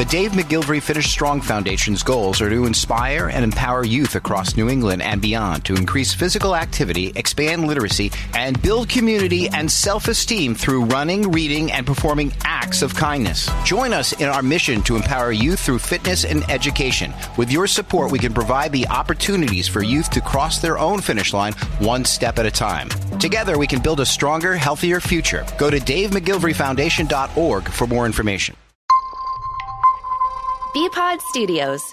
The Dave McGilvery Finish Strong Foundation's goals are to inspire and empower youth across New England and beyond to increase physical activity, expand literacy, and build community and self-esteem through running, reading, and performing acts of kindness. Join us in our mission to empower youth through fitness and education. With your support, we can provide the opportunities for youth to cross their own finish line one step at a time. Together, we can build a stronger, healthier future. Go to DaveMcGilveryFoundation.org for more information. BPod Studios.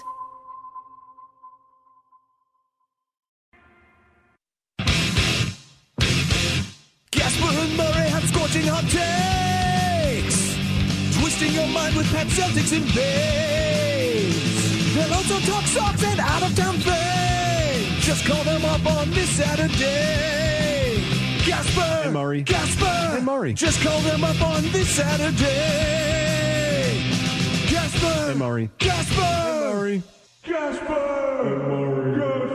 Gasper and Murray have scorching hot takes, twisting your mind with pet Celtics in base. They'll also talk socks and out-of-town fame. Just call them up on this Saturday. Gasper and Murray. Gasper and Murray. Just call them up on this Saturday. Gasper and Murray. Gasper and Murray. Gasper and Murray.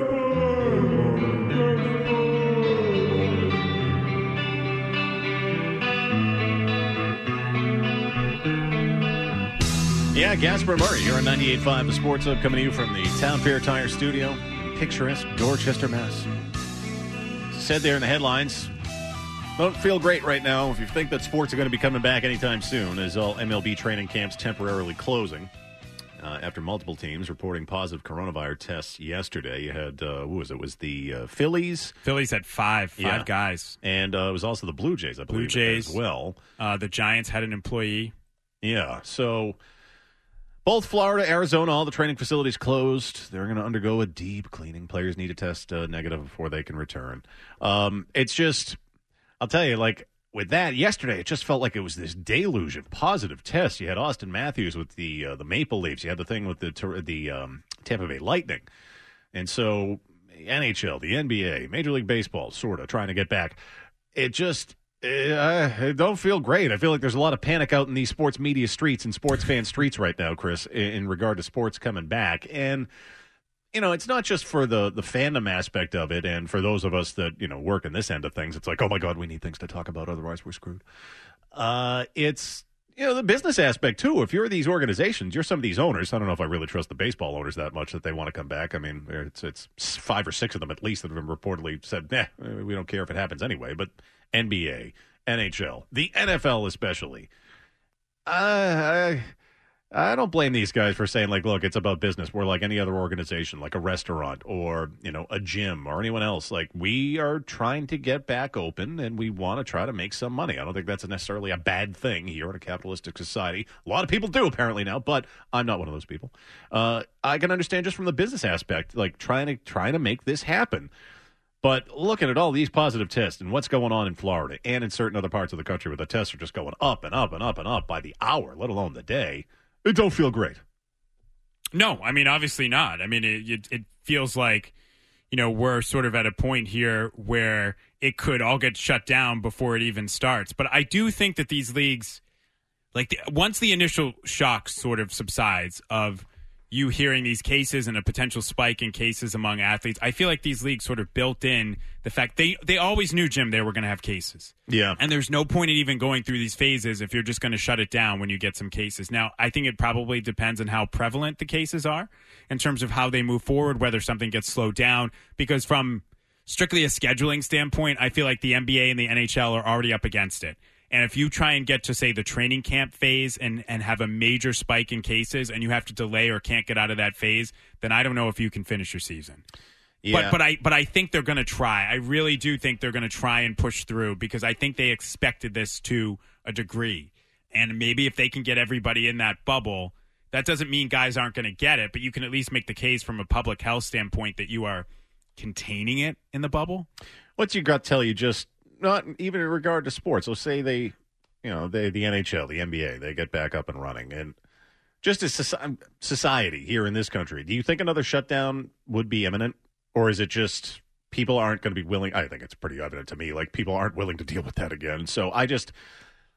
Yeah, Gasper Murray here on 98.5 The Sports Hub, coming to you from the Town Fair Tire Studio in picturesque Dorchester, Mass. Said there in the headlines, don't feel great right now if you think that sports are going to be coming back anytime soon, as all MLB training camps temporarily closing after multiple teams reporting positive coronavirus tests yesterday. You had, who was it? It was the Phillies. Phillies had five guys. And it was also the Blue Jays, I believe. Blue Jays. As well. The Giants had an employee. Yeah, so both Florida, Arizona, all the training facilities closed. They're going to undergo a deep cleaning. Players need to test negative before they can return. It's just, I'll tell you, like, with that, yesterday, it just felt like it was this deluge of positive tests. You had Austin Matthews with the Maple Leafs. You had the thing with the Tampa Bay Lightning. And so NHL, the NBA, Major League Baseball, sort of, trying to get back. It just, I don't feel great. I feel like there's a lot of panic out in these sports media streets and sports fan streets right now, Chris, in regard to sports coming back. And, you know, it's not just for the fandom aspect of it, and for those of us that, you know, work in this end of things, it's like, oh my God, we need things to talk about, otherwise we're screwed. It's, you know, the business aspect too. If you're these organizations, you're some of these owners. I don't know if I really trust the baseball owners that much that they want to come back. I mean, it's 5 or 6 of them at least that have reportedly said, we don't care if it happens anyway. But NBA, NHL, the NFL especially, I don't blame these guys for saying, like, look, it's about business. We're like any other organization, like a restaurant or, you know, a gym or anyone else. Like, we are trying to get back open, and we want to try to make some money. I don't think that's necessarily a bad thing here in a capitalistic society. A lot of people do, apparently, now, but I'm not one of those people. I can understand just from the business aspect, like, trying to make this happen. But looking at all these positive tests and what's going on in Florida and in certain other parts of the country where the tests are just going up and up and up and up by the hour, let alone the day, it don't feel great. No, I mean, obviously not. I mean, it feels like, you know, we're sort of at a point here where it could all get shut down before it even starts. But I do think that these leagues, like, once the initial shock sort of subsides of you hearing these cases and a potential spike in cases among athletes, I feel like these leagues sort of built in the fact they always knew, Jim, they were going to have cases. Yeah. And there's no point in even going through these phases if you're just going to shut it down when you get some cases. Now, I think it probably depends on how prevalent the cases are in terms of how they move forward, whether something gets slowed down, because from strictly a scheduling standpoint, I feel like the NBA and the NHL are already up against it. And if you try and get to, say, the training camp phase and have a major spike in cases and you have to delay or can't get out of that phase, then I don't know if you can finish your season. Yeah. But I think they're going to try. I really do think they're going to try and push through, because I think they expected this to a degree. And maybe if they can get everybody in that bubble, that doesn't mean guys aren't going to get it, but you can at least make the case from a public health standpoint that you are containing it in the bubble. What's your gut tell you, just not even in regard to sports? So say the NHL, the NBA, they get back up and running, and just as society here in this country, do you think another shutdown would be imminent, or is it just people aren't going to be willing? I think it's pretty evident to me, like, people aren't willing to deal with that again. So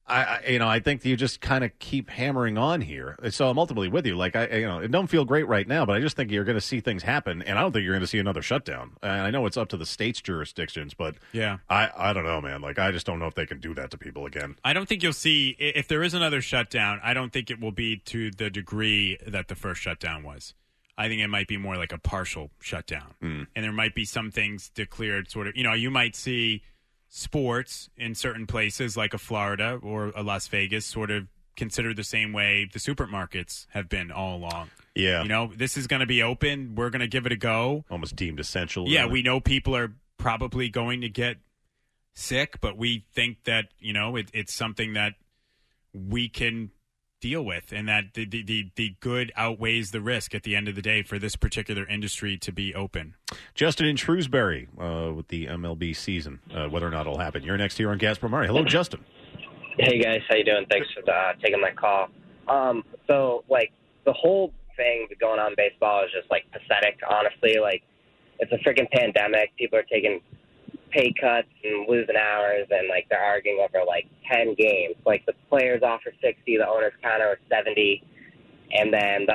I think you just kind of keep hammering on here. So I'm ultimately with you. Like, it don't feel great right now, but I just think you're going to see things happen, and I don't think you're going to see another shutdown. And I know it's up to the state's jurisdictions, but yeah, I don't know, man. Like, I just don't know if they can do that to people again. I don't think you'll see, if there is another shutdown, I don't think it will be to the degree that the first shutdown was. I think it might be more like a partial shutdown. And there might be some things declared sort of, you might see sports in certain places like a Florida or a Las Vegas sort of considered the same way the supermarkets have been all along. Yeah. This is going to be open. We're going to give it a go. Almost deemed essential. Yeah, really. we know people are probably going to get sick, but we think that, it's something that we can deal with, and that the good outweighs the risk at the end of the day for this particular industry to be open. Justin in Shrewsbury with the MLB season, whether or not it'll happen. You're next here on Gasper Murray. Hello, Justin. Hey, guys. How you doing? Thanks for taking my call. So, the whole thing going on in baseball is just, pathetic, honestly. It's a freaking pandemic. People are taking pay cuts and losing hours, and they're arguing over 10 games. The players offer 60, the owners counter with 70, and then the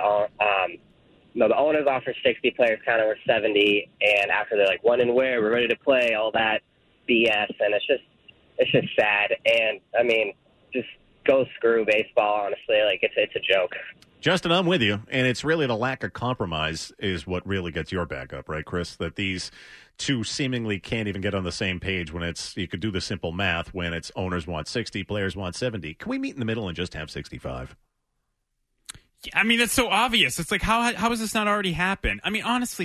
owners offer 60, players counter with 70, and after they're when and where, we're ready to play, all that BS, and it's just sad. And I mean, just go screw baseball, honestly. It's a joke. Justin, I'm with you, and it's really the lack of compromise is what really gets your back up, right, Chris? That these two seemingly can't even get on the same page when you could do the simple math when it's owners want 60, players want 70. Can we meet in the middle and just have 65? I mean, that's so obvious. It's how has this not already happened? I mean, honestly,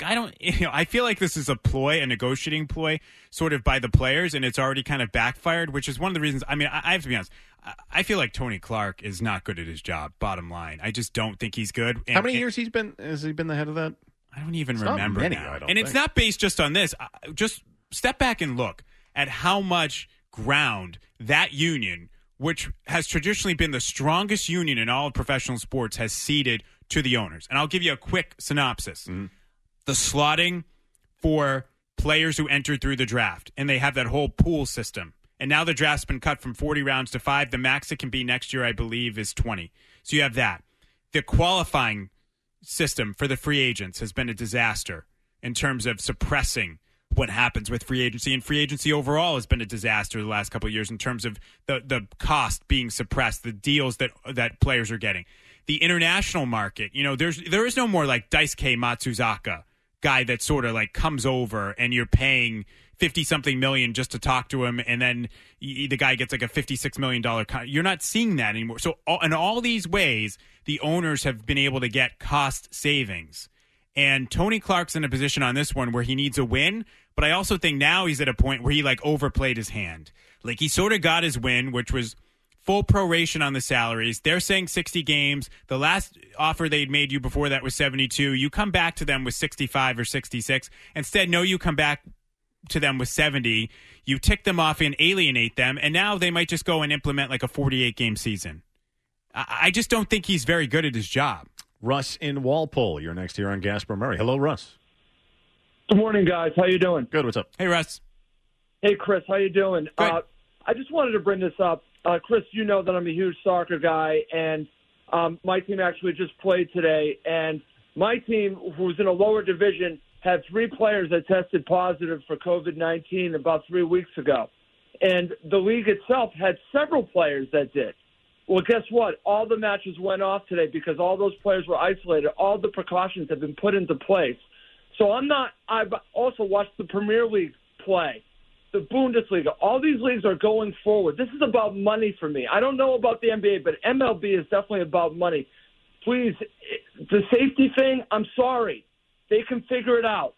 I feel like this is a negotiating ploy sort of by the players, and it's already kind of backfired, which is one of the reasons. I mean, I have to be honest. I feel like Tony Clark is not good at his job, bottom line. I just don't think he's good. How many years has he been the head of that? I don't even remember many, now. And it's not based just on this. Just step back and look at how much ground that union, which has traditionally been the strongest union in all of professional sports, has ceded to the owners. And I'll give you a quick synopsis. Mm-hmm. The slotting for players who entered through the draft, and they have that whole pool system. And now the draft's been cut from 40 rounds to 5. The max it can be next year, I believe, is 20. So you have that. The qualifying system for the free agents has been a disaster in terms of suppressing what happens with free agency. And free agency overall has been a disaster the last couple of years in terms of the cost being suppressed, the deals that players are getting. The international market, there is no more Daisuke Matsuzaka guy that sort of comes over and you're paying 50-something million just to talk to him, and then the guy gets a $56 million You're not seeing that anymore. So in all these ways, the owners have been able to get cost savings. And Tony Clark's in a position on this one where he needs a win, but I also think now he's at a point where he overplayed his hand. He sort of got his win, which was full proration on the salaries. They're saying 60 games. The last offer they'd made you before that was 72. You come back to them with 65 or 66. Instead, no, you come back to them with 70. You tick them off and alienate them, and now they might just go and implement a 48-game season. I just don't think he's very good at his job. Russ in Walpole, you're next here on Gasper Murray. Hello, Russ. Good morning, guys. How you doing? Good. What's up? Hey, Russ. Hey, Chris. How you doing? Good. I just wanted to bring this up. Chris, you know that I'm a huge soccer guy, and my team actually just played today, and my team, who's in a lower division, had 3 players that tested positive for COVID-19 about 3 weeks ago. And the league itself had several players that did. Well, guess what? All the matches went off today because all those players were isolated. All the precautions have been put into place. So I've also watched the Premier League play, the Bundesliga. All these leagues are going forward. This is about money for me. I don't know about the NBA, but MLB is definitely about money. Please, the safety thing, I'm sorry. They can figure it out.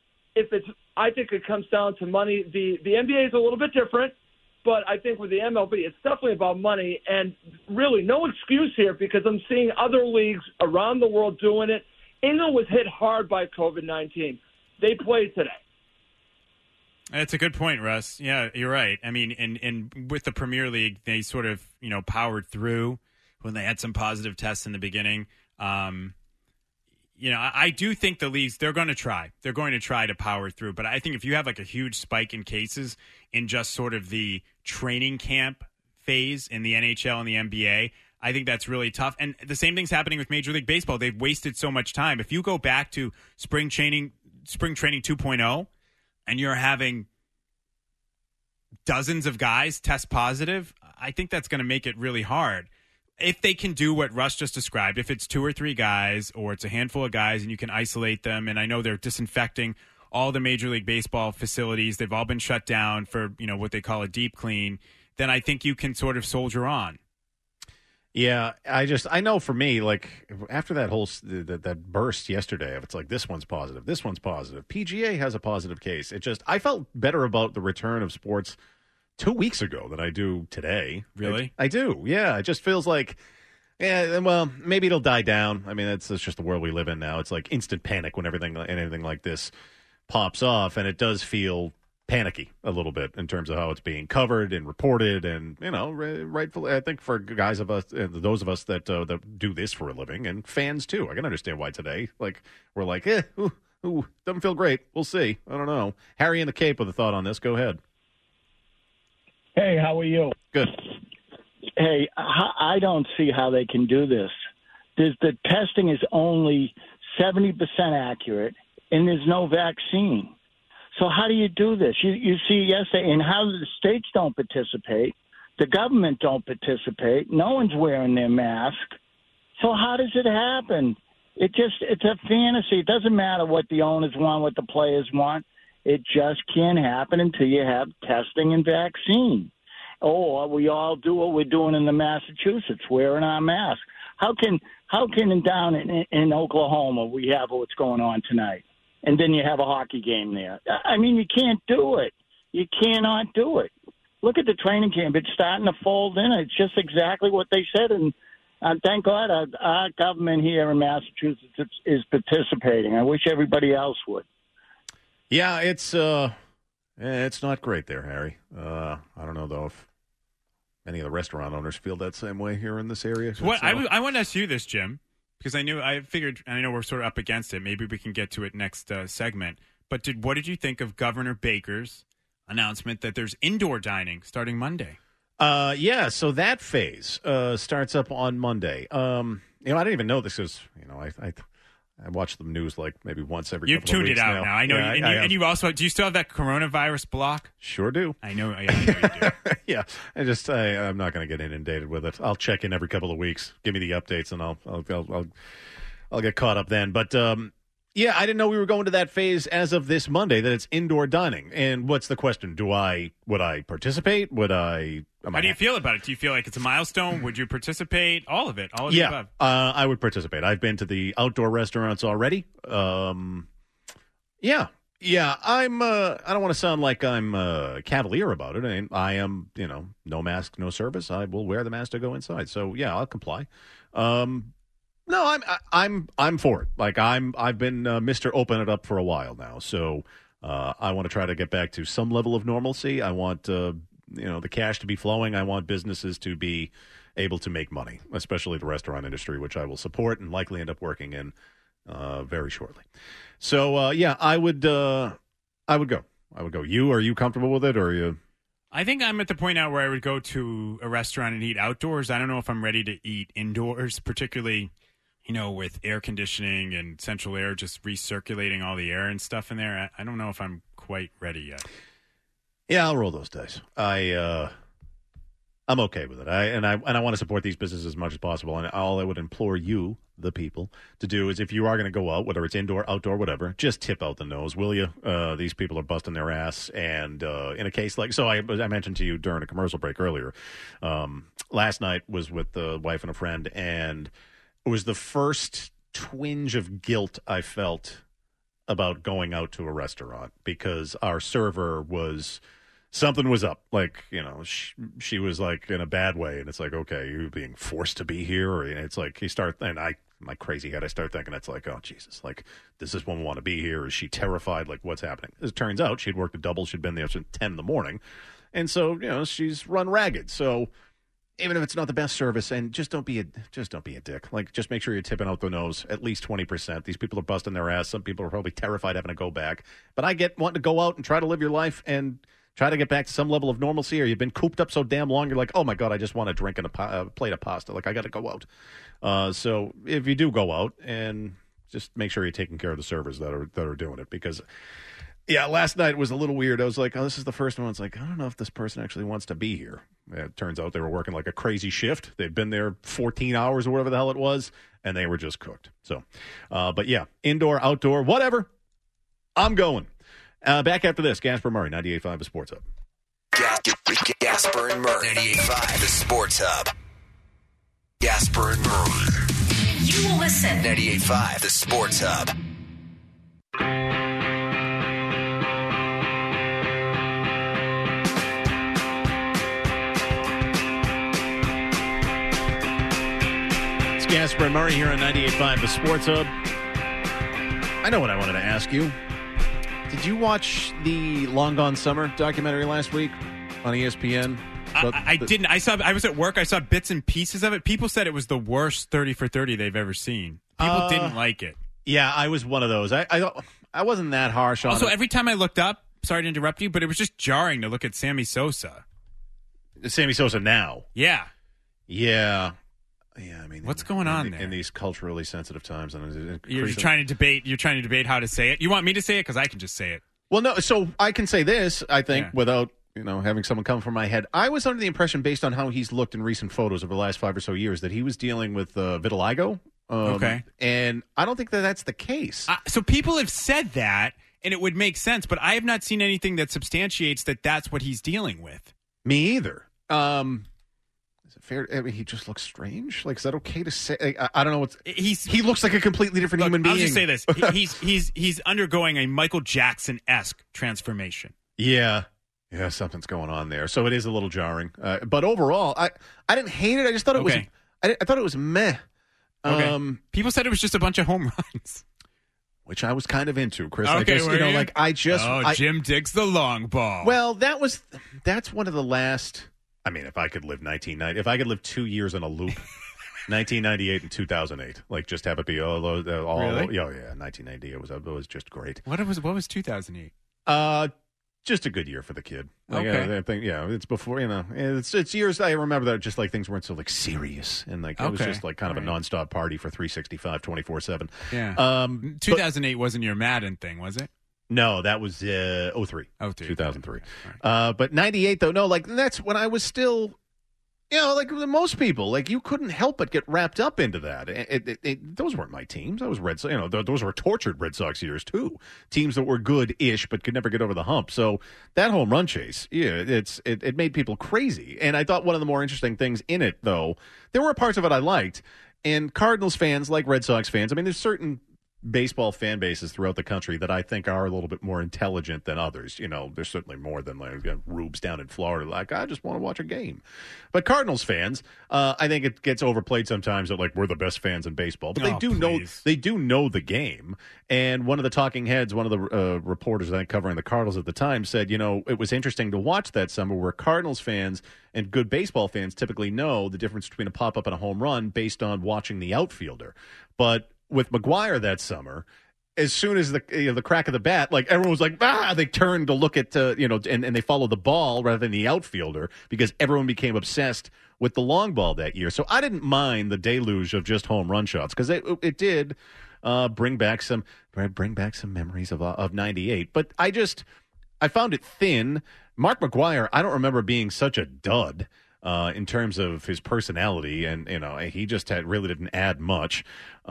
I think it comes down to money. The NBA is a little bit different, but I think with the MLB, it's definitely about money. And really, no excuse here because I'm seeing other leagues around the world doing it. England was hit hard by COVID-19. They played today. That's a good point, Russ. Yeah, you're right. I mean, and with the Premier League, they sort of, powered through when they had some positive tests in the beginning. I do think the leagues, they're going to try. They're going to try to power through. But I think if you have a huge spike in cases in just sort of the training camp phase in the NHL and the NBA, I think that's really tough. And the same thing's happening with Major League Baseball. They've wasted so much time. If you go back to spring training 2.0, and you're having dozens of guys test positive, I think that's going to make it really hard. If they can do what Russ just described, if it's 2 or 3 guys or it's a handful of guys and you can isolate them, and I know they're disinfecting all the Major League Baseball facilities, they've all been shut down for, what they call a deep clean, then I think you can sort of soldier on. Yeah, I know for me, like, after that whole that burst yesterday, it's like, this one's positive, this one's positive. PGA has a positive case. I felt better about the return of sports 2 weeks ago than I do today. Really? I do, yeah. It just feels like, yeah, well, maybe it'll die down. I mean, it's just the world we live in now. It's like instant panic when anything like this pops off, and it does feel panicky a little bit in terms of how it's being covered and reported, and rightfully, I think for those of us that do this for a living, and fans too, I can understand why today, like, we're like, doesn't feel great. We'll see. I don't know. Harry in the Cape with a thought on this. Go ahead. Hey, how are you? Good. Hey, I don't see how they can do this. The testing is only 70% accurate, and there's no vaccine. So how do you do this? You see yesterday, and how the states don't participate, the government don't participate, no one's wearing their mask. So how does it happen? It's a fantasy. It doesn't matter what the owners want, what the players want. It just can't happen until you have testing and vaccine. Or we all do what we're doing in the Massachusetts, wearing our mask. How can down in Oklahoma we have what's going on tonight? And then you have a hockey game there. I mean, you can't do it. You cannot do it. Look at the training camp. It's starting to fold in. It's just exactly what they said. And thank God our government here in Massachusetts is participating. I wish everybody else would. Yeah, it's not great there, Harry. I don't know, though, if any of the restaurant owners feel that same way here in this area. I want to ask you this, Jim. Because I know we're sort of up against it. Maybe we can get to it next segment. But what did you think of Governor Baker's announcement that there's indoor dining starting Monday? Yeah, so that phase starts up on Monday. I didn't even know this because, I watch the news like maybe once every couple of weeks. You've tuned it out now. I know. Yeah, and you also, do you still have that coronavirus block? Sure do. I know you do. Yeah. I'm not going to get inundated with it. I'll check in every couple of weeks. Give me the updates, and I'll get caught up then. But yeah, I didn't know we were going to that phase as of this Monday, that it's indoor dining. And what's the question? Would I participate? How do you feel about it? Do you feel like it's a milestone? Would you participate? All of it. All of the above. I would participate. I've been to the outdoor restaurants already. Yeah. I'm. I don't want to sound like I'm cavalier about it. I am. No mask, no service. I will wear the mask to go inside. So yeah, I'll comply. No, I'm for it. Like I've been Mr. Open It Up for a while now. So I want to try to get back to some level of normalcy. I want the cash to be flowing. I want businesses to be able to make money, especially the restaurant industry, which I will support and likely end up working in very shortly. So yeah, I would go. Are you comfortable with it, or are you? I think I'm at the point now where I would go to a restaurant and eat outdoors. I don't know if I'm ready to eat indoors, particularly, with air conditioning and central air just recirculating all the air and stuff in there. I don't know if I'm quite ready yet. Yeah, I'll roll those dice. I'm okay with it. I want to support these businesses as much as possible. And all I would implore you, the people, to do is, if you are going to go out, whether it's indoor, outdoor, whatever, just tip out the nose, will you? These people are busting their ass. And in a case like, so I mentioned to you during a commercial break earlier, last night was with the wife and a friend, and it was the first twinge of guilt I felt about going out to a restaurant, because our server something was up. Like, she was like in a bad way, and it's like, okay, you're being forced to be here. And it's like, my crazy head, I start thinking, it's like, oh, Jesus, like, does this woman want to be here? Is she terrified? Like, what's happening? As it turns out, she'd worked a double. She'd been there since 10 in the morning. And so, she's run ragged. So even if it's not the best service, and just don't be a dick. Like, just make sure you're tipping out the nose at least 20%. These people are busting their ass. Some people are probably terrified having to go back. But I get wanting to go out and try to live your life and Try to get back to some level of normalcy, or you've been cooped up so damn long, you're like, oh, my God, I just want a drink and a plate of pasta. Like, I got to go out. So if you do go out, and just make sure you're taking care of the servers that are doing it. Because, yeah, last night was a little weird. I was like, oh, this is the first one. It's like, I don't know if this person actually wants to be here. It turns out they were working like a crazy shift. They'd been there 14 hours or whatever the hell it was, and they were just cooked. So, but yeah, indoor, outdoor, whatever. I'm going. Back after this, Gasper Murray, 98.5 The Sports Hub. Gasper and Murray, 98.5 The Sports Hub. Gasper and Murray. You will listen. 98.5 The Sports Hub. It's Gasper and Murray here on 98.5 The Sports Hub. I know what I wanted to ask you. Did you watch the Long Gone Summer documentary last week on ESPN? I didn't. I was at work. I saw bits and pieces of it. People said it was the worst 30 for 30 they've ever seen. People didn't like it. Yeah, I was one of those. I wasn't that harsh on it. Also, every time I looked up, sorry to interrupt you, but it was just jarring to look at Sammy Sosa. Sammy Sosa now. Yeah. Yeah. Yeah, I mean, what's going on there in these culturally sensitive times? And you're trying to debate. You're trying to debate how to say it. You want me to say it because I can just say it. Well, no. So I can say this. I think without having someone come from my head. I was under the impression, based on how he's looked in recent photos over the last 5 or so years, that he was dealing with vitiligo. Okay, and I don't think that that's the case. So people have said that, and it would make sense, but I have not seen anything that substantiates that that's what he's dealing with. Me either. Is it fair? I mean, he just looks strange. Like, is that okay to say? I don't know. He looks like a completely different human being. I'll just say this: he's undergoing a Michael Jackson-esque transformation. Yeah, something's going on there. So it is a little jarring. But overall, I didn't hate it. I just thought it was. I thought it was meh. Okay. People said it was just a bunch of home runs, which I was kind of into, Chris. Okay, Jim digs the long ball. Well, that's one of the last. I mean, if I could live 1990, if I could live 2 years in a loop, 1998 and 2008, like just have it be all really? Oh yeah, 1990 it was just great. What was 2008? Just a good year for the kid. Okay. I think it's before it's years. I remember that just like things weren't so like serious and like it was just like kind of a nonstop party for 365, 24/7. Yeah. 2008 wasn't your Madden thing, was it? No, that was 03. 2003. Right. But 98, though, no, like, that's when I was still, like most people, like, you couldn't help but get wrapped up into that. Those weren't my teams. I was Red Sox, those were tortured Red Sox years, too. Teams that were good-ish but could never get over the hump. So that home run chase, it made people crazy. And I thought one of the more interesting things in it, though, there were parts of it I liked. And Cardinals fans, like Red Sox fans, I mean, there's certain baseball fan bases throughout the country that I think are a little bit more intelligent than others. There's certainly more than like rubes down in Florida. Like, I just want to watch a game. But Cardinals fans, I think it gets overplayed sometimes that like we're the best fans in baseball. But they do know the game. And one of the talking heads, one of the reporters I think covering the Cardinals at the time said, it was interesting to watch that summer where Cardinals fans and good baseball fans typically know the difference between a pop-up and a home run based on watching the outfielder. But with McGuire that summer, as soon as the crack of the bat, like everyone was like, they turned to look at, and they followed the ball rather than the outfielder because everyone became obsessed with the long ball that year. So I didn't mind the deluge of just home run shots because it did bring back some memories of 98. But I found it thin. Mark McGuire, I don't remember being such a dud. In terms of his personality, and he just really didn't add much,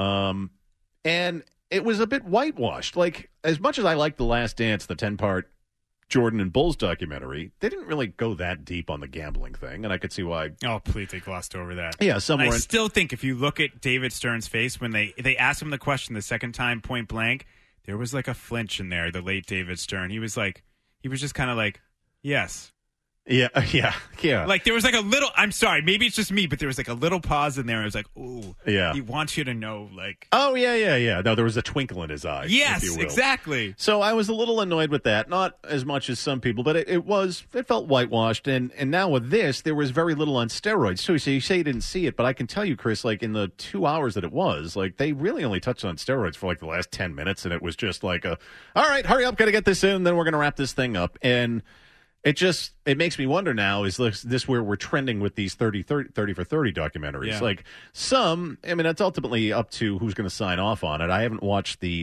and it was a bit whitewashed. Like, as much as I liked The Last Dance, the 10-part Jordan and Bulls documentary, they didn't really go that deep on the gambling thing, and I could see why. Oh, please, they glossed over that. Yeah, I still think if you look at David Stern's face when they asked him the question the second time point blank, there was like a flinch in there. The late David Stern, he was just kind of like, yes. Yeah. Like, there was like a little, I'm sorry, maybe it's just me, but there was like a little pause in there. And it was like, ooh. Yeah. He wants you to know, like. Oh, yeah. No, there was a twinkle in his eye. Yes, if you will. Exactly. So I was a little annoyed with that. Not as much as some people, but it felt whitewashed. And now with this, there was very little on steroids, too. So you say you didn't see it, but I can tell you, Chris, like in the 2 hours that it was, like they really only touched on steroids for like the last 10 minutes. And it was just like all right, hurry up, got to get this in, and then we're going to wrap this thing up. And It makes me wonder now, is this where we're trending with these 30 for 30 documentaries? Yeah. Like some, I mean, it's ultimately up to who's going to sign off on it. I haven't watched the,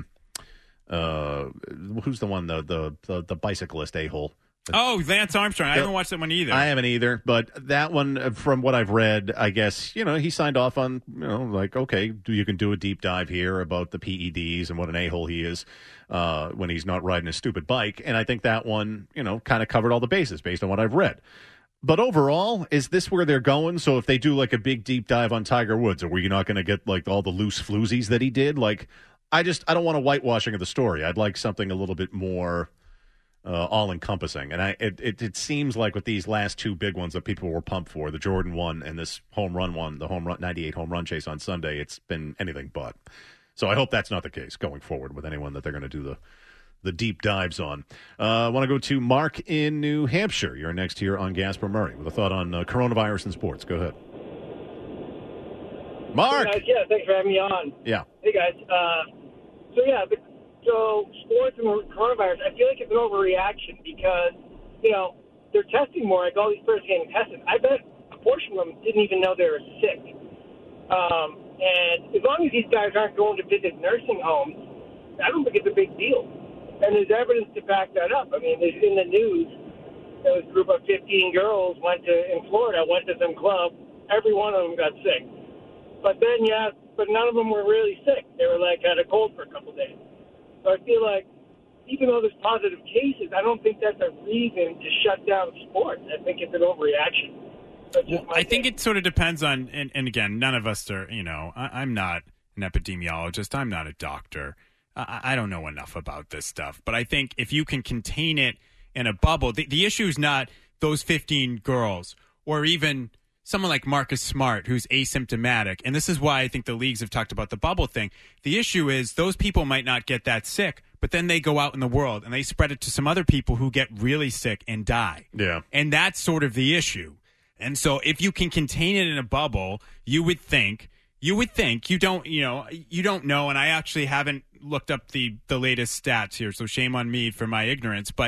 who's the one, the bicyclist a-hole. Oh, Lance Armstrong. I haven't watched that one either. I haven't either, but that one, from what I've read, I guess, he signed off on, like, okay, you can do a deep dive here about the PEDs and what an a-hole he is when he's not riding a stupid bike. And I think that one, kind of covered all the bases based on what I've read. But overall, is this where they're going? So if they do like a big deep dive on Tiger Woods, are we not going to get like all the loose floozies that he did? Like, I don't want a whitewashing of the story. I'd like something a little bit more all-encompassing. And it seems like with these last two big ones that people were pumped for, the Jordan one and this home run one, the 98 home run chase on Sunday, it's been anything but. So I hope that's not the case going forward with anyone that they're going to do the deep dives on. I want to go to Mark in New Hampshire. You're next here on Gasper Murray with a thought on coronavirus and sports. Go ahead. Mark! Hey guys, yeah, thanks for having me on. Yeah. Hey, guys. So sports and coronavirus, I feel like it's an overreaction because, they're testing more. Like all these players getting tested. I bet a portion of them didn't even know they were sick. And as long as these guys aren't going to visit nursing homes, I don't think it's a big deal. And there's evidence to back that up. I mean, there's in the news, there was a group of 15 girls in Florida, went to some club. Every one of them got sick. But then, but none of them were really sick. They were had a cold for a couple of days. So I feel like even though there's positive cases, I don't think that's a reason to shut down sports. I think it's an overreaction. Well, I think it sort of depends on, and again, none of us are, I'm not an epidemiologist. I'm not a doctor. I don't know enough about this stuff. But I think if you can contain it in a bubble, the issue is not those 15 girls or even someone like Marcus Smart, who's asymptomatic. And this is why I think the leagues have talked about the bubble thing. The issue is those people might not get that sick, but then they go out in the world and they spread it to some other people who get really sick and die. Yeah. And that's sort of the issue. And so if you can contain it in a bubble, you would think you don't know. And I actually haven't looked up the latest stats here. So shame on me for my ignorance, but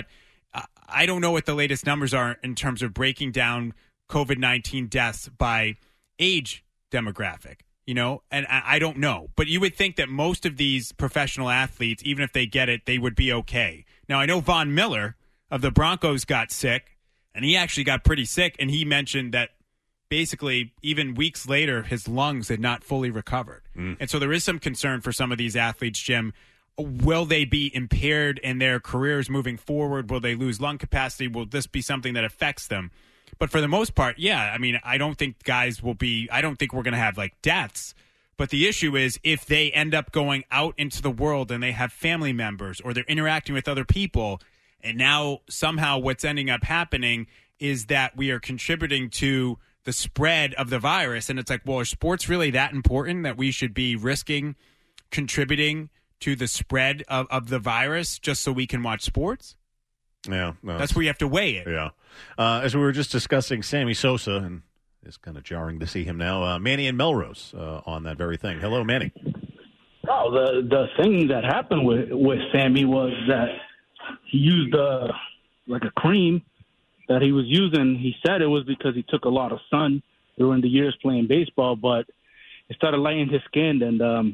I don't know what the latest numbers are in terms of breaking down COVID-19 deaths by age demographic, and I don't know. But you would think that most of these professional athletes, even if they get it, they would be okay. Now, I know Von Miller of the Broncos got sick, and he actually got pretty sick, and he mentioned that basically even weeks later, his lungs had not fully recovered. And so there is some concern for some of these athletes, Jim. Will they be impaired in their careers moving forward? Will they lose lung capacity? Will this be something that affects them? But for the most part, yeah, I mean, I don't think I don't think we're going to have deaths. But the issue is if they end up going out into the world and they have family members or they're interacting with other people, and now somehow what's ending up happening is that we are contributing to the spread of the virus. And it's like, well, are sports really that important that we should be risking contributing to the spread of the virus just so we can watch sports? Yeah, no, that's where you have to weigh it. Yeah. As we were just discussing Sammy Sosa, and it's kind of jarring to see him now, Manny and Melrose on that very thing. Hello, Manny. Oh, the thing that happened with Sammy was that he used a cream that he was using. He said it was because he took a lot of sun during the years playing baseball, but it started lighting his skin, and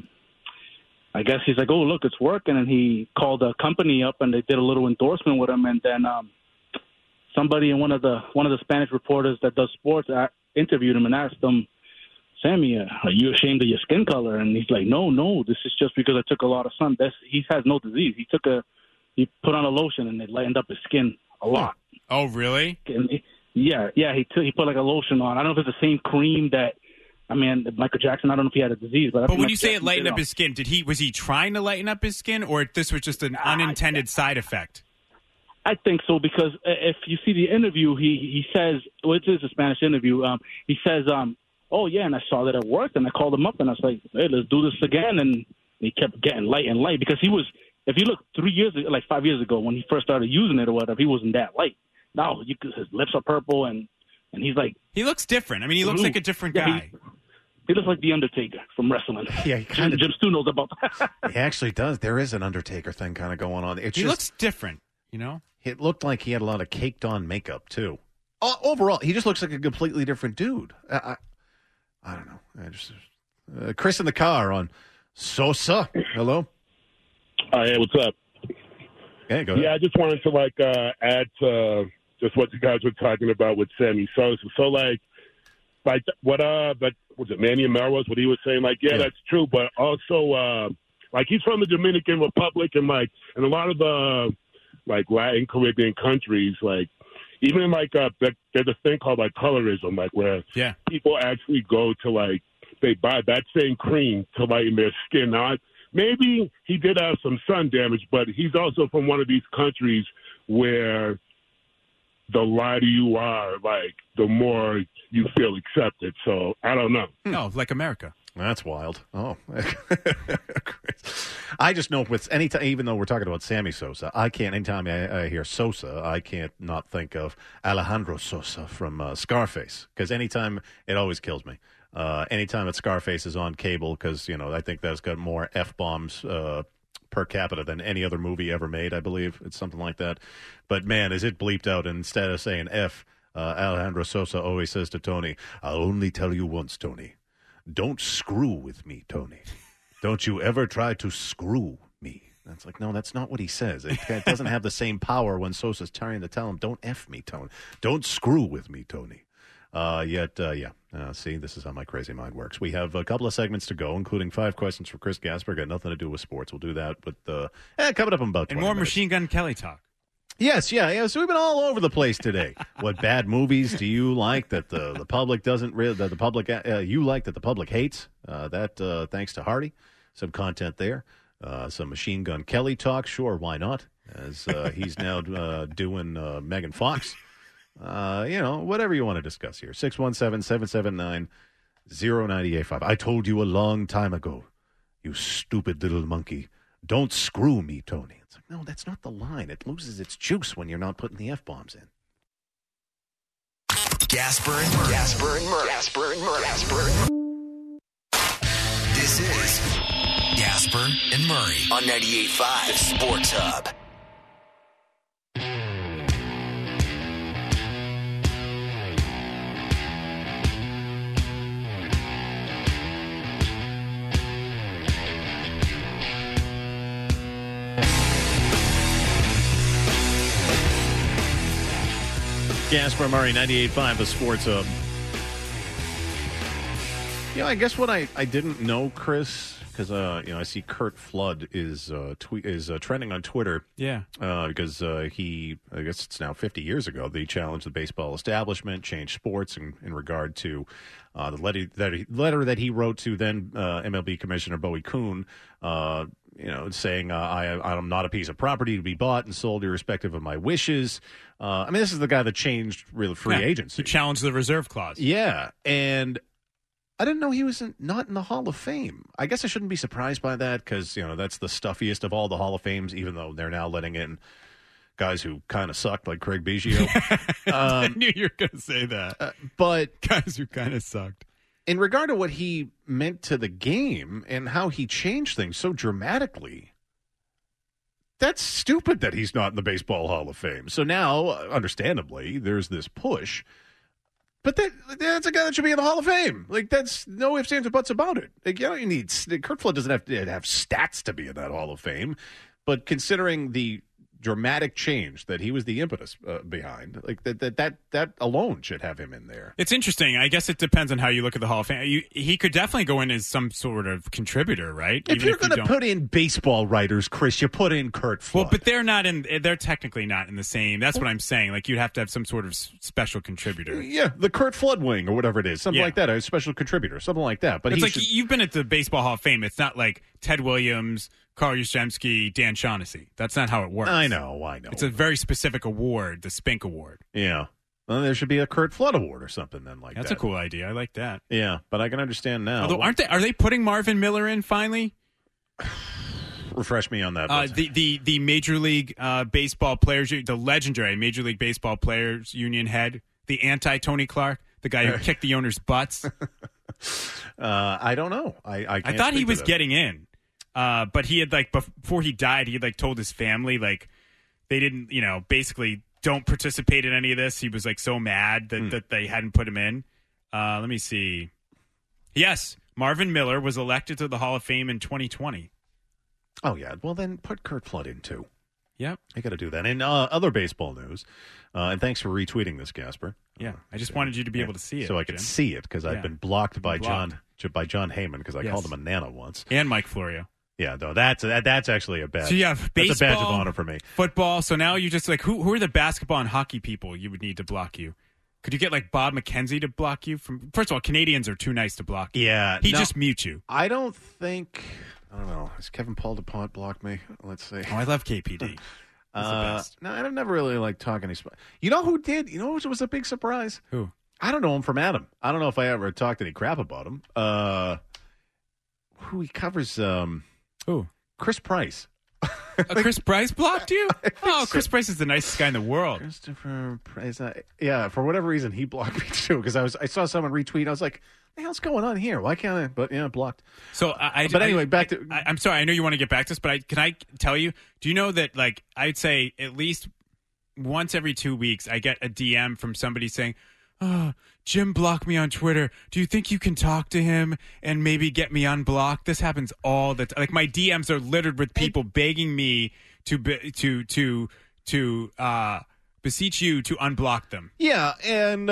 I guess he's like, oh, look, it's working. And he called the company up and they did a little endorsement with him. And then somebody in one of the Spanish reporters that does sports interviewed him and asked him, Sammy, are you ashamed of your skin color? And he's like, no, this is just because I took a lot of sun. He has no disease. He put on a lotion and it lightened up his skin a lot. Oh, really? And he put a lotion on. I don't know if it's the same cream that, Michael Jackson, I don't know if he had a disease. But when you say it lightened up his skin, was he trying to lighten up his skin, or this was just an unintended side effect? I think so, because if you see the interview, he says, well, it is a Spanish interview, he says, oh, yeah, and I saw that it worked, and I called him up, and I was like, hey, let's do this again, and he kept getting light and light, because he was, if you look 5 years ago, when he first started using it or whatever, he wasn't that light. Now, his lips are purple, and he's like... He looks different. I mean, he looks like a different guy. He looks like The Undertaker from wrestling. Yeah, he kind of... Jim Stu knows about that. He actually does. There is an Undertaker thing kind of going on. He looks different, It looked like he had a lot of caked-on makeup, too. Overall, he just looks like a completely different dude. I don't know. Chris in the car on Sosa. Hello? Hey, what's up? Hey, go ahead. Yeah, I just wanted to, add to just what you guys were talking about with Sammy Sosa. So, like what was it, Manny Melrose, what he was saying? Like, yeah, that's true, but also, like, he's from the Dominican Republic, and, like, in a lot of the, like, Latin Caribbean countries, like, even like there's a thing called like colorism, like where people actually go to like they buy that same cream to lighten their skin. Now, maybe he did have some sun damage, but he's also from one of these countries where the lighter you are, like the more you feel accepted. So I don't know. No, like America. That's wild. Oh, I just know with any time, even though we're talking about Sammy Sosa, I can't. Anytime I hear Sosa, I can't not think of Alejandro Sosa from Scarface, because anytime it always kills me. Anytime that Scarface is on cable, because I think that's got more F-bombs per capita than any other movie ever made. I believe it's something like that. But man, is it bleeped out? And instead of saying F, Alejandro Sosa always says to Tony, "I'll only tell you once, Tony. Don't screw with me, Tony. Don't you ever try to screw me." That's like, no, that's not what he says. It doesn't have the same power when Sosa's trying to tell him, "Don't F me, Tony. Don't screw with me, Tony." See, this is how my crazy mind works. We have a couple of segments to go, including 5 questions for Chris Gasper. Got nothing to do with sports. We'll do that, but coming up in about 20 and more minutes. Machine Gun Kelly talk. Yes, yeah. So we've been all over the place today. What bad movies do you like that the public doesn't really, that the public you like that the public hates? Thanks to Hardy, some content there. Some Machine Gun Kelly talk. Sure, why not? As he's now doing Megan Fox. Whatever you want to discuss here. 617-779-0985. I told you a long time ago, you stupid little monkey. Don't screw me, Tony. It's like, no, that's not the line. It loses its juice when you're not putting the F-bombs in. Gasper and Murray. Gasper and Murray. Gasper and Murray. Gasper and Murray. This is Gasper and Murray on 98.5 Sports Hub. Gasper Murray, 98.5, the Sports Hub. I guess what I didn't know, Chris, because I see Curt Flood is trending on Twitter. Yeah. Because I guess it's now 50 years ago that he challenged the baseball establishment, changed sports in regard to the letter that he wrote to then MLB Commissioner Bowie Kuhn. Saying I'm not a piece of property to be bought and sold irrespective of my wishes. This is the guy that changed real free agency. To challenge the reserve clause. Yeah, and I didn't know he was not in the Hall of Fame. I guess I shouldn't be surprised by that because, that's the stuffiest of all the Hall of Fames, even though they're now letting in guys who kind of sucked, like Craig Biggio. I knew you were going to say that. But guys who kind of sucked. In regard to what he meant to the game and how he changed things so dramatically, that's stupid that he's not in the Baseball Hall of Fame. So now, understandably, there's this push. But that's a guy that should be in the Hall of Fame. Like, that's no ifs, ands, or buts about it. Like, you need Curt Flood doesn't have to have stats to be in that Hall of Fame. But considering the dramatic change that he was the impetus behind, like that alone should have him in there. It's interesting. I guess it depends on how you look at the Hall of Fame. He could definitely go in as some sort of contributor, right? If you're going to put in baseball writers, Chris, you put in Curt Flood. Well, but they're technically not in the same. That's what I'm saying. Like, you'd have to have some sort of special contributor. Yeah, the Curt Flood wing or whatever it is, something like that, a special contributor, something like that. But it's like you've been at the Baseball Hall of Fame. It's not like Ted Williams, Carl Yastrzemski, Dan Shaughnessy. That's not how it works. I know. It's a very specific award, the Spink Award. Yeah. Well, there should be a Curt Flood Award or something then like that. That's a cool idea. I like that. Yeah, but I can understand now. Although, are they putting Marvin Miller in finally? Refresh me on that. The Major League Baseball Players, the legendary Major League Baseball Players Union head, the anti-Tony Clark, the guy who kicked the owners' butts. I don't know. I thought he was getting in. But he had before he died, he had told his family they didn't, basically don't participate in any of this. He was like so mad that they hadn't put him in. Let me see. Yes, Marvin Miller was elected to the Hall of Fame in 2020. Oh, yeah. Well, then put Kurt Flood in, too. Yep. I got to do that. And other baseball news, and thanks for retweeting this, Gasper. Yeah, I just wanted you to be able to see it. So I could see it, because I've been blocked by John Heyman, because I called him a nana once. And Mike Florio. Yeah, no, that's actually a badge. So you have baseball, that's a badge of honor for me. Football. So now you're just like, who are the basketball and hockey people you would need to block you? Could you get like Bob McKenzie to block you? First of all, Canadians are too nice to block you. Yeah. He just mutes you. I don't know. Has Kevin Paul DuPont blocked me? Let's see. Oh, I love KPD. He's the best. No, I've never really liked talking. You know who did? You know what was a big surprise? Who? I don't know him from Adam. I don't know if I ever talked any crap about him. Who he covers? Who? Chris Price. Chris Price blocked you? Oh, Chris Price is the nicest guy in the world. Christopher Price. Yeah, for whatever reason, he blocked me too, because I saw someone retweet. I was like, "The hell's going on here? Why can't I?" But yeah, blocked. So back to. I'm sorry. I know you want to get back to this, but can I tell you? Do you know that I'd say at least once every 2 weeks I get a DM from somebody saying, "Oh, Jim blocked me on Twitter. Do you think you can talk to him and maybe get me unblocked?" This happens all the time. Like, my DMs are littered with people begging me to beseech you to unblock them. Yeah, and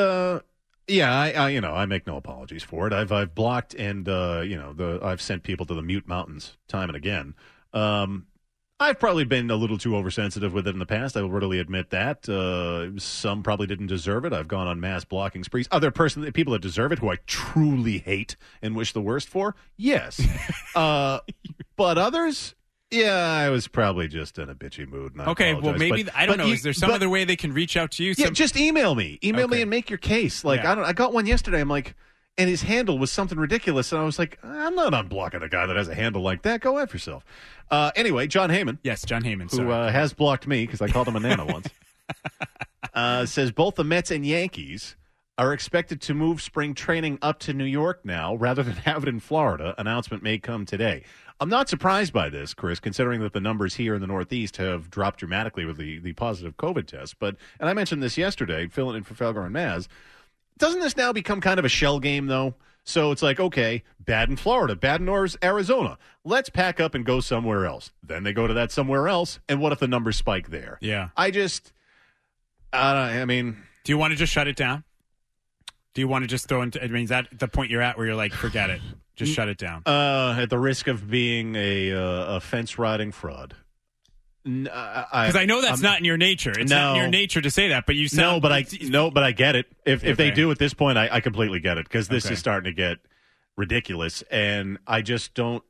I make no apologies for it. I've blocked and I've sent people to the mute mountains time and again. I've probably been a little too oversensitive with it in the past. I will readily admit that. Some probably didn't deserve it. I've gone on mass blocking sprees. Other people that deserve it, who I truly hate and wish the worst for, yes. But others, yeah, I was probably just in a bitchy mood. And I apologize. Well, maybe, I don't know. Is there some other way they can reach out to you? Yeah, just email me. Email me and make your case. I got one yesterday. I'm like, and his handle was something ridiculous. And I was like, I'm not unblocking a guy that has a handle like that. Go F yourself. Anyway, John Heyman. Yes, John Heyman. Who has blocked me because I called him a nana once. Says both the Mets and Yankees are expected to move spring training up to New York now rather than have it in Florida. Announcement may come today. I'm not surprised by this, Chris, considering that the numbers here in the Northeast have dropped dramatically with the positive COVID tests. And I mentioned this yesterday, filling in for Felger and Maz. Doesn't this now become kind of a shell game, though? So it's like, okay, bad in Florida, bad in Arizona. Let's pack up and go somewhere else. Then they go to that somewhere else, and what if the numbers spike there? Yeah. I mean... Do you want to just shut it down? Do you want to just throw into... I mean, is that the point you're at where you're like, forget it, just shut it down? At the risk of being a fence-riding fraud. Because I know that's not in your nature. It's not in your nature to say that, but you sound... but I get it. If they do at this point, I completely get it, because this is starting to get ridiculous, and I just don't...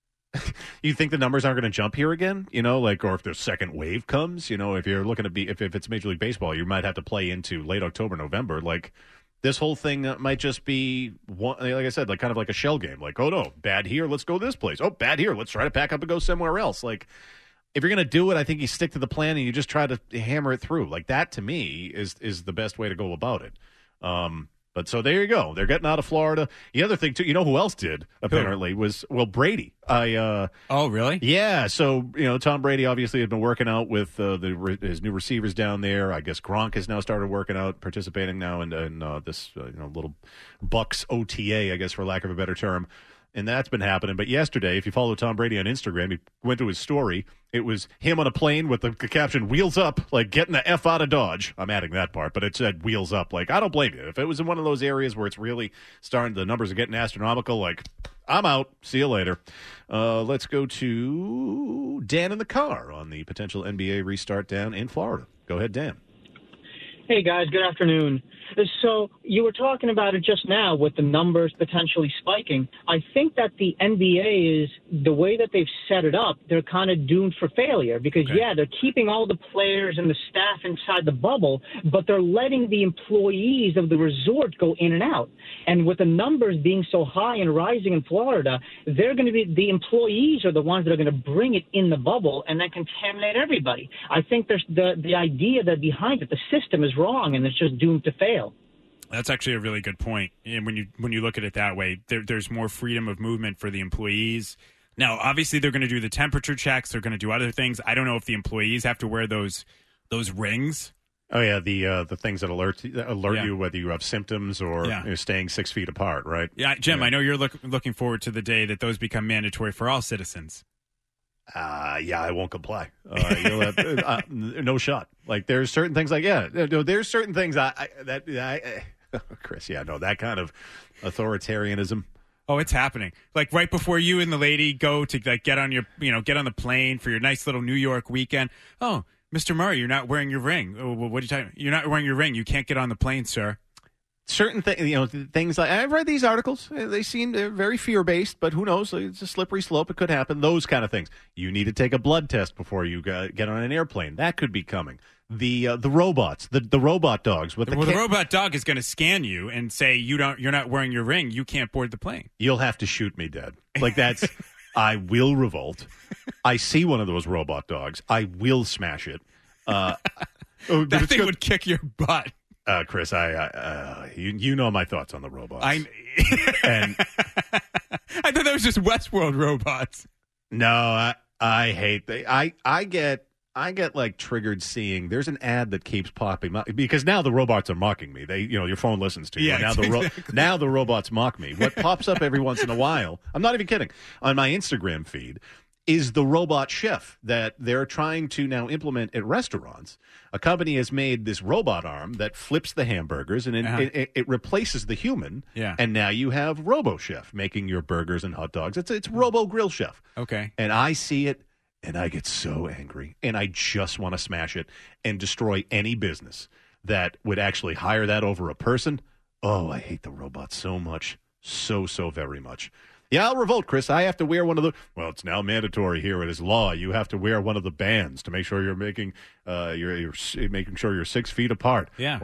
You think the numbers aren't going to jump here again? Or if the second wave comes, if you're looking to be... If it's Major League Baseball, you might have to play into late October, November. This whole thing might just be, like I said, kind of like a shell game. Oh, no, bad here, let's go this place. Oh, bad here, let's try to pack up and go somewhere else. If you're going to do it, I think you stick to the plan and you just try to hammer it through. That, to me, is the best way to go about it. But so there you go. They're getting out of Florida. The other thing, too, you know who else did, apparently, was Brady. Oh, really? Yeah. So, Tom Brady obviously had been working out with his new receivers down there. I guess Gronk has now started working out, participating now in this little Bucks OTA, I guess, for lack of a better term. And that's been happening. But yesterday, if you follow Tom Brady on Instagram, he went to his story. It was him on a plane with the caption, "Wheels up," getting the F out of Dodge. I'm adding that part, but it said wheels up. I don't blame you. If it was in one of those areas where it's really starting, the numbers are getting astronomical, I'm out. See you later. Let's go to Dan in the car on the potential NBA restart down in Florida. Go ahead, Dan. Hey, guys. Good afternoon. So you were talking about it just now with the numbers potentially spiking. I think that the NBA is, the way that they've set it up, they're kind of doomed for failure because, they're keeping all the players and the staff inside the bubble, but they're letting the employees of the resort go in and out. And with the numbers being so high and rising in Florida, they're going to be, the employees are the ones that are going to bring it in the bubble and then contaminate everybody. I think there's the idea that behind it, the system is wrong and it's just doomed to fail. That's actually a really good point. And when you look at it that way, there's more freedom of movement for the employees. Now, obviously, they're going to do the temperature checks. They're going to do other things. I don't know if the employees have to wear those rings. Oh yeah, the things that alert you whether you have symptoms or you're staying 6 feet apart, right? Yeah, Jim, I know you're looking forward to the day that those become mandatory for all citizens. Yeah, I won't comply. You'll have no shot. Like there's certain things there's certain things Chris, that kind of authoritarianism. Oh, it's happening. Like right before you and the lady go to get on the plane for your nice little New York weekend. Oh, Mr. Murray, you're not wearing your ring. Oh, what are you talking about? You're not wearing your ring. You can't get on the plane, sir. Certain things like I've read these articles. They seem very fear-based, but who knows? It's a slippery slope. It could happen. Those kind of things. You need to take a blood test before you get on an airplane. That could be coming. The robots, the robot dogs. The robot dog is going to scan you and say you're not wearing your ring. You can't board the plane. You'll have to shoot me dead. Like that's. I will revolt. I see one of those robot dogs. I will smash it. That thing would kick your butt. Chris, you know my thoughts on the robots. And I thought that was just Westworld robots. No, I hate I get like triggered seeing there's an ad that keeps popping up because now the robots are mocking me. They, your phone listens to you. Yeah, now the robots mock me. What pops up every once in a while, I'm not even kidding, on my Instagram feed is the robot chef that they're trying to now implement at restaurants. A company has made this robot arm that flips the hamburgers and it replaces the human. Yeah. And now you have Robo Chef making your burgers and hot dogs. It's Robo Grill Chef. Okay. And I see it. And I get so angry, and I just want to smash it and destroy any business that would actually hire that over a person. Oh, I hate the robots so much, so very much. Yeah, I'll revolt, Chris. I have to wear one of the. Well, it's now mandatory here. It is law. You have to wear one of the bands to make sure you're making you're making sure you're 6 feet apart. Yeah.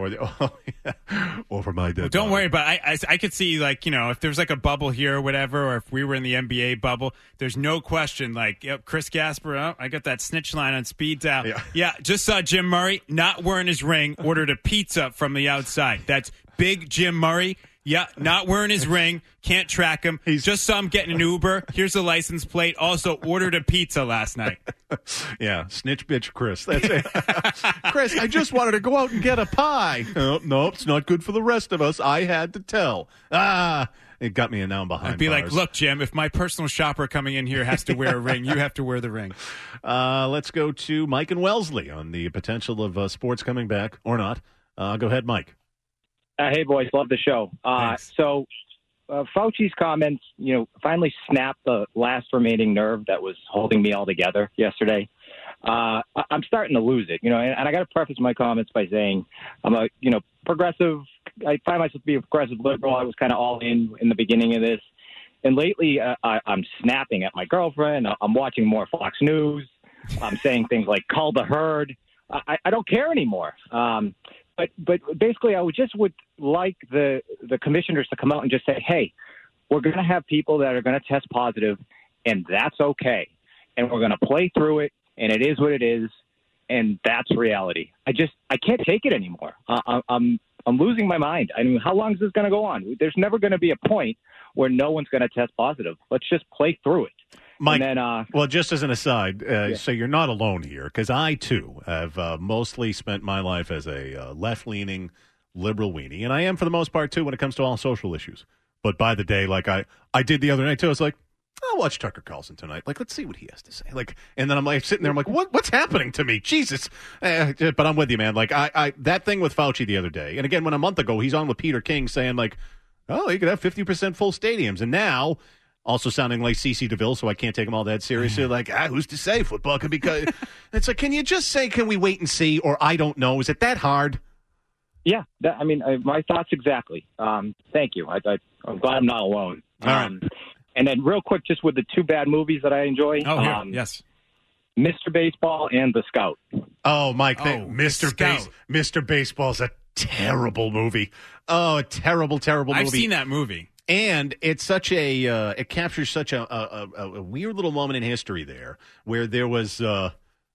Over my dead. Well, don't body. worry about it. I could see if there's like a bubble here or whatever, or if we were in the NBA bubble, there's no question. Chris Gasper, I got that snitch line on speed dial. Yeah. Just saw Jim Murray not wearing his ring, ordered a pizza from the outside. That's big Jim Murray. Yeah, not wearing his ring. Can't track him. Just saw him getting an Uber. Here's the license plate. Also ordered a pizza last night. Yeah, snitch bitch Chris. That's it. Chris, I just wanted to go out and get a pie. Nope, it's not good for the rest of us. I had to tell. It got me, and now I'm behind I'd be bars. like, look, Jim, if my personal shopper coming in here has to wear a ring, you have to wear the ring. Let's go to Mike and Wellesley on the potential of sports coming back or not. Go ahead, Mike. Hey, boys, love the show. So Fauci's comments, finally snapped the last remaining nerve that was holding me all together yesterday. I'm starting to lose it, and I got to preface my comments by saying I'm a, progressive. I find myself to be a progressive liberal. I was kind of all in the beginning of this. And lately I'm snapping at my girlfriend. I'm watching more Fox News. I'm saying things like call the herd. I don't care anymore. But basically, I would like the commissioners to come out and just say, hey, we're going to have people that are going to test positive, and that's okay. And we're going to play through it, and it is what it is, and that's reality. I can't take it anymore. I'm losing my mind. I mean, how long is this going to go on? There's never going to be a point where no one's going to test positive. Let's just play through it. Mike, and then, well, just as an aside, so you're not alone here, because I, too, have mostly spent my life as a left-leaning liberal weenie, and I am for the most part, too, when it comes to all social issues. But by the day, like I did the other night, too, I was like, I'll watch Tucker Carlson tonight. Like, let's see what he has to say. Like, and then I'm like sitting there, I'm like, what's happening to me? Jesus. But I'm with you, man. Like, I that thing with Fauci the other day, and again, when a month ago, he's on with Peter King saying, like, oh, you could have 50% full stadiums, and now... Also sounding like CeCe DeVille, so I can't take them all that seriously. Like, who's to say football could be... It's like, can you just say, can we wait and see? Or I don't know. Is it that hard? Yeah. My thoughts exactly. Thank you. I'm glad I'm not alone. All right. And then real quick, just with the two bad movies that I enjoy. Oh, yes. Mr. Baseball and The Scout. Oh, Mike, Mr. Baseball's a terrible movie. Oh, a terrible movie. I've seen that movie. And it's such it captures such a weird little moment in history there where there was,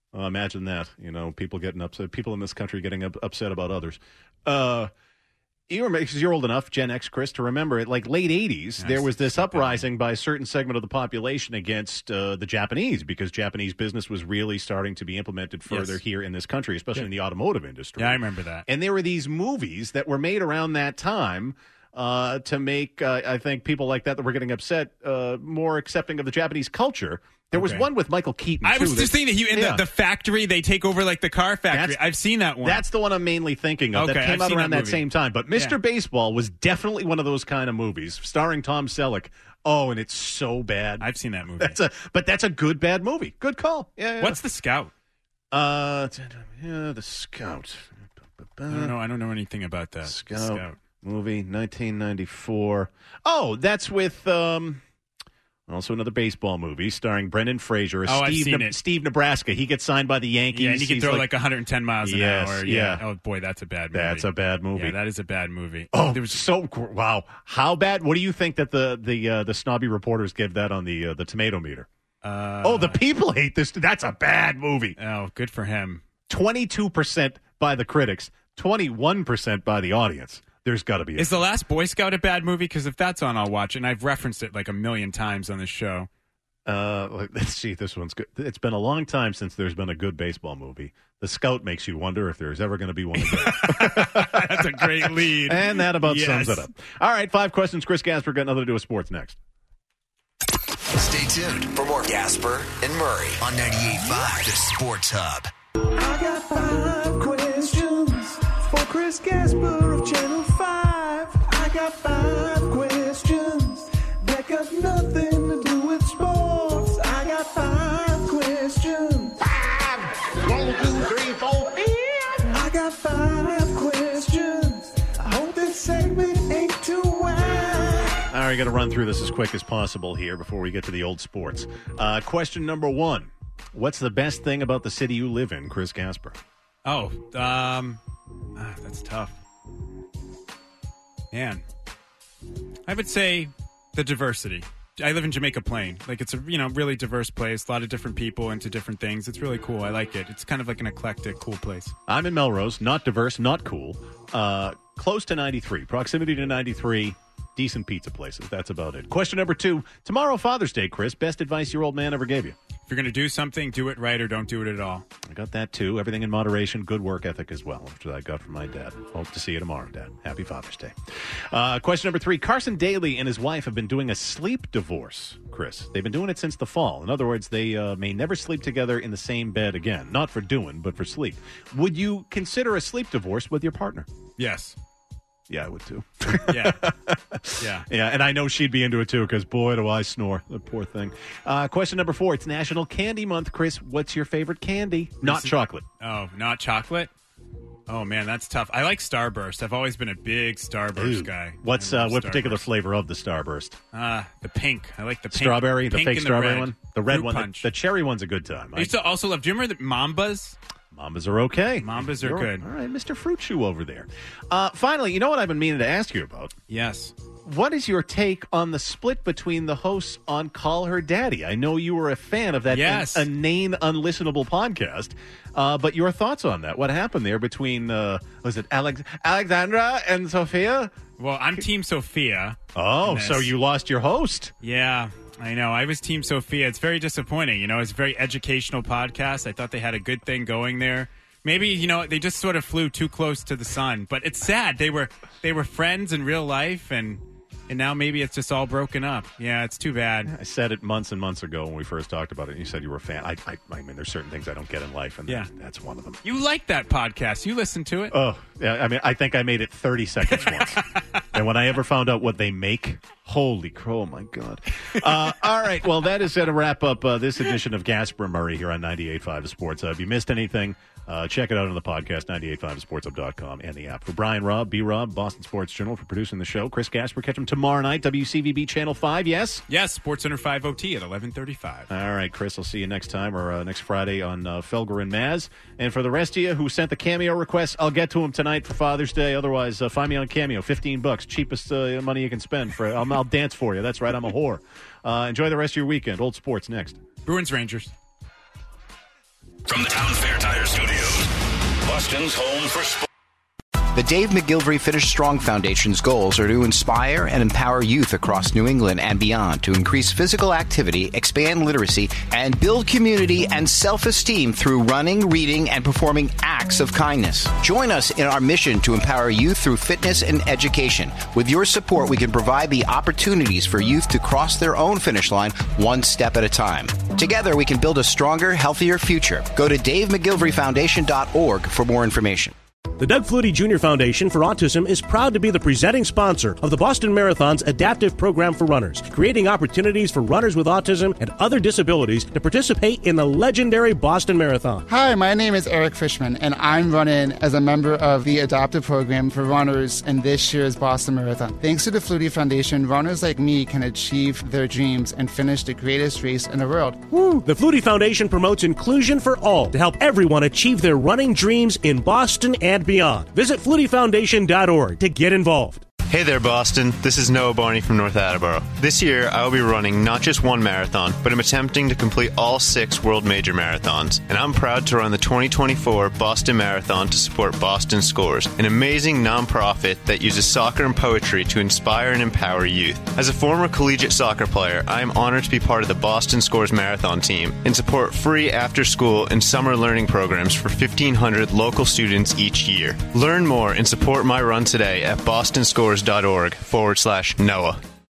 imagine that, people getting upset, people in this country getting upset about others. You remember, because you're old enough, Gen X, Chris, to remember it. Like late 80s, there was this uprising by a certain segment of the population against the Japanese, because Japanese business was really starting to be implemented further here in this country, especially in the automotive industry. Yeah, I remember that. And there were these movies that were made around that time to make, I think, people like that were getting upset more accepting of the Japanese culture. There was one with Michael Keaton, I too. was just thinking that in the factory, they take over like the car factory. I've seen that one. That's the one I'm mainly thinking of. Okay, that came I've out seen around that that movie. same time. But Mr. Baseball was definitely one of those kind of movies, starring Tom Selleck. Oh, and it's so bad. I've seen that movie. That's a good bad movie. Good call. Yeah. What's The Scout? The Scout. I don't know anything about that. Scout movie, 1994. Oh, that's with also another baseball movie starring Brendan Fraser. I've seen it. Steve Nebraska. He gets signed by the Yankees. Yeah, and he can throw like 110 miles an hour. Yeah. Oh, boy, that's a bad movie. That's a bad movie. Yeah, that is a bad movie. Oh, wow. How bad? What do you think that the snobby reporters give that on the tomato meter? The people hate this. That's a bad movie. Oh, good for him. 22% by the critics, 21% by the audience. There's got to be. Is The Last Boy Scout a bad movie? Because if that's on, I'll watch it. And I've referenced it like a million times on this show. Let's see. This one's good. It's been a long time since there's been a good baseball movie. The Scout makes you wonder if there's ever going to be one again. That's a great lead. And that about sums it up. All right, 5 questions. Chris Gasper got nothing to do with sports next. Stay tuned for more Gasper and Murray on 98.5 The Sports Hub. I got 5 questions for Chris Gasper of Channel 5. I got 5 questions that got nothing to do with sports. I got 5 questions. 5! 1, 2, 3, 4, 5. I got 5 questions. I hope this segment ain't too wide. All right, got to run through this as quick as possible here before we get to the old sports. Question number 1. What's the best thing about the city you live in, Chris Gasper? That's tough. Man, I would say the diversity. I live in Jamaica Plain. Like, it's a really diverse place. A lot of different people into different things. It's really cool. I like it. It's kind of like an eclectic, cool place. I'm in Melrose. Not diverse, not cool. Close to 93. Proximity to 93. Decent pizza places. That's about it. Question number 2. Tomorrow, Father's Day, Chris. Best advice your old man ever gave you? If you're going to do something, do it right or don't do it at all. I got that, too. Everything in moderation. Good work ethic as well, which I got from my dad. Hope to see you tomorrow, Dad. Happy Father's Day. Question number 3. Carson Daly and his wife have been doing a sleep divorce, Chris. They've been doing it since the fall. In other words, they may never sleep together in the same bed again. Not for doing, but for sleep. Would you consider a sleep divorce with your partner? Yes. Yeah, I would too. Yeah. Yeah, and I know she'd be into it too, because boy, do I snore. The poor thing. Question number 4. It's National Candy Month, Chris. What's your favorite candy? Not chocolate. Oh, not chocolate? Oh, man, that's tough. I like Starburst. I've always been a big Starburst guy. What particular flavor of the Starburst? The pink. I like the pink. Strawberry, the pink fake and strawberry red. one? The red Fruit one. punch. The cherry one's a good time. I used to also love, do you remember the Mambas? Mambas are okay. Mambas are You're- good. All right, Mr. Fruit Shoe over there. Finally, you know what I've been meaning to ask you about? Yes. What is your take on the split between the hosts on Call Her Daddy? I know you were a fan of that inane, unlistenable podcast, but your thoughts on that? What happened there between, was it Alexandra and Sophia? Well, I'm Team Sophia. Oh, so you lost your host. Yeah, I know. I was Team Sophia. It's very disappointing. It's a very educational podcast. I thought they had a good thing going there. Maybe, they just sort of flew too close to the sun. But it's sad. They were friends in real life, and now maybe it's just all broken up. Yeah, it's too bad. I said it months and months ago when we first talked about it, and you said you were a fan. I mean, there's certain things I don't get in life, and that's one of them. You like that podcast. You listen to it. Oh, yeah. I mean, I think I made it 30 seconds once. And when I ever found out what they make, holy crow, oh my God. All right, well, that is to wrap up this edition of Gasper and Murray here on 98.5 Sports. If you missed anything, check it out on the podcast, 98.5sportshub.com, and the app. For Brian Robb, B-Rob, Boston Sports Journal, for producing the show, Chris Gasper, catch him tomorrow night, WCVB Channel 5, yes? Yes, SportsCenter 5 OT at 11:35. All right, Chris, I'll see you next time, or next Friday on Felger and Maz. And for the rest of you who sent the Cameo requests, I'll get to them tonight for Father's Day. Otherwise, find me on Cameo, $15, cheapest money you can spend. I'll dance for you. That's right, I'm a whore. Enjoy the rest of your weekend. Old sports next. Bruins Rangers. From the Town Fair Tire Studios, Boston's home for sports. The Dave McGilvery Finish Strong Foundation's goals are to inspire and empower youth across New England and beyond to increase physical activity, expand literacy, and build community and self-esteem through running, reading, and performing acts of kindness. Join us in our mission to empower youth through fitness and education. With your support, we can provide the opportunities for youth to cross their own finish line one step at a time. Together, we can build a stronger, healthier future. Go to DaveMcGilveryFoundation.org for more information. The Doug Flutie Jr. Foundation for Autism is proud to be the presenting sponsor of the Boston Marathon's adaptive program for runners, creating opportunities for runners with autism and other disabilities to participate in the legendary Boston Marathon. Hi, my name is Eric Fishman, and I'm running as a member of the adaptive program for runners in this year's Boston Marathon. Thanks to the Flutie Foundation, runners like me can achieve their dreams and finish the greatest race in the world. Woo! The Flutie Foundation promotes inclusion for all to help everyone achieve their running dreams in Boston and beyond. Visit FlutieFoundation.org to get involved. Hey there, Boston. This is Noah Barney from North Attleboro. This year, I will be running not just one marathon, but I'm attempting to complete all 6 world major marathons. And I'm proud to run the 2024 Boston Marathon to support Boston Scores, an amazing nonprofit that uses soccer and poetry to inspire and empower youth. As a former collegiate soccer player, I am honored to be part of the Boston Scores Marathon team and support free after-school and summer learning programs for 1,500 local students each year. Learn more and support my run today at bostonscores.org/Noah.